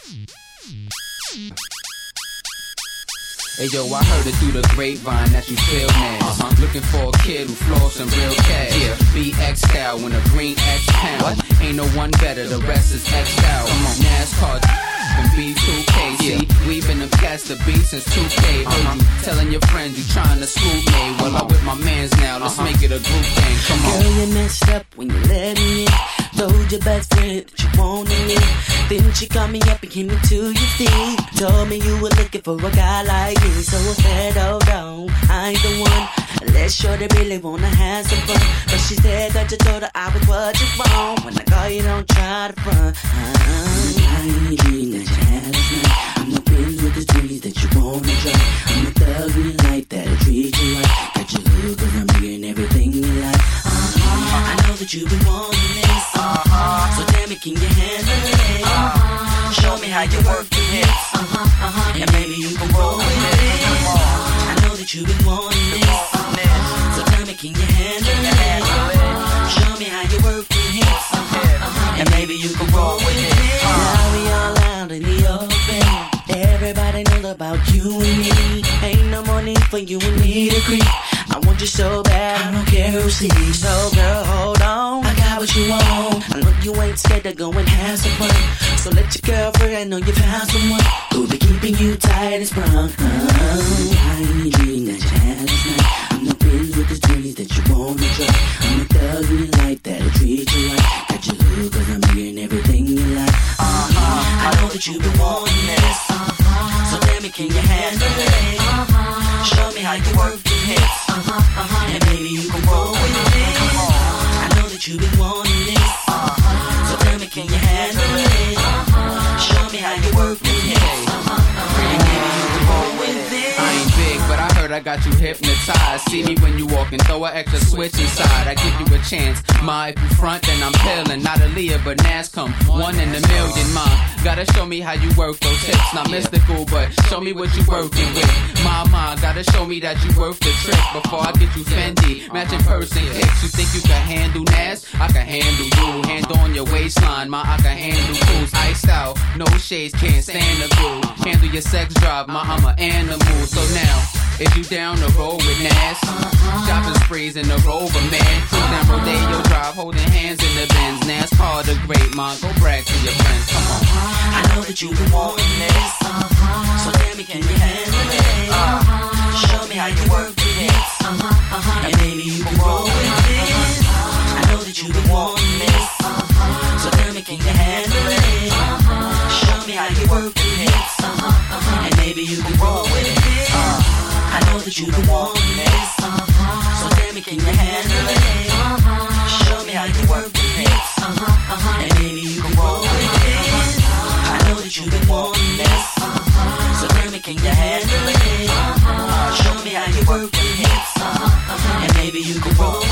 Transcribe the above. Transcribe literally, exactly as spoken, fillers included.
Hey yo, I heard it through the grapevine that you feel Nas. Uh-huh. Looking for a kid who floss some real cash. Yeah, B X Cal in a green X pound. What? Ain't no one better, the rest is X Cal. Come on, NASCAR and B two K. See, yeah. We've been the cast the beat since two K. Uh-huh. Heard you telling your friends you trying to scoop me. Well, I'm with my mans now, let's uh-huh. make it a group thing. Come on. Girl, you messed up when you let me in. Told your best friend that you wanted me. Then she called me up and came me to your feet. Told me you were looking for a guy like me. So I said, hold on, I ain't the one. Let's show they really wanna have some fun. But she said that you told her I was what you want. When I call you, don't try to front. uh-huh. I ain't dream that you had last night. I'm the prince with the trees that you wanna try. I'm the thug in life that'll treat you right. Got you hooked cause I'm bringing everything you like. uh-huh. I know that you've been wanting this. uh-huh. So tell me, can you handle it? uh-huh. Show me how you work your hips. uh-huh. Uh-huh. And maybe you can roll with it. I know that you've been wanting this. So tell me, can you handle it? Show me how you work your hips. uh-huh. And maybe you can roll with it. Now we all out in the open. Everybody knows about you and me. Ain't no more need for you and me to creep. I want you so bad, I don't care who sees. So girl, hold on, I got what you want. I know you ain't scared to go and have some fun. So let your girlfriend know you found someone who'll be keeping you tight and sprung. uh, I ain't dream that you had last night. I'm the prince with the dreams that you wanna try. I'm the thug in life that'll treat you right. Got you hooked cause I'm bringing everything you like. uh-huh. I know that you've been wanting this. uh-huh. So tell me, can you handle it? uh-huh. Show me how you work your hips. Uh-huh, uh-huh. And maybe you can roll with it. I know that you've been wanting this. uh-huh. So tell me, can you handle it? uh-huh. Show me how you work your hips. uh-huh, uh-huh. And maybe you can roll with it. I ain't big, but I heard I got you hypnotized. See me when you walk and throw an extra switch inside. I give you a chance, ma. If you front, then I'm peeling. Not Aaliyah, but Nas come one in a million, ma. Gotta show me how you work those hips. Not mystical, but show me what you working with. Mama, gotta show me that you worth the trick before I get you Fendi. Matching person kicks. You think you can handle Nas? I can handle you. Hand on your waistline, ma. I can handle fools. Iced out, no shades, can't stand the view. Handle your sex drive, ma. I'm an animal. So now, if you down the road with Nas, shopping sprees in the Rover, man. Cruising Rodeo Drive, holding hands in the Benz. NASCAR the great, ma. Go brag to your friends. Come on. I know that you've been wanting this. uh-huh. So tell me, can you handle it? uh-huh. Show me how you work your hips. uh-huh. Uh-huh. And maybe you can roll with it. uh-huh. I know that you've been wanting this. uh-huh. So tell me, can you handle it? uh-huh. Show me how you work your hips. uh-huh. Uh-huh. And maybe you can roll with it. uh-huh. I know that you've been wanting this. uh-huh. So tell me, can you handle it? uh-huh. Show me how you work your hips. uh-huh. Uh-huh. And maybe you can roll with it. I know that you've been wanting this. uh-huh. So tell me, can you handle it? uh-huh. Show me how you work your hips. uh-huh. Uh-huh. And maybe you can roll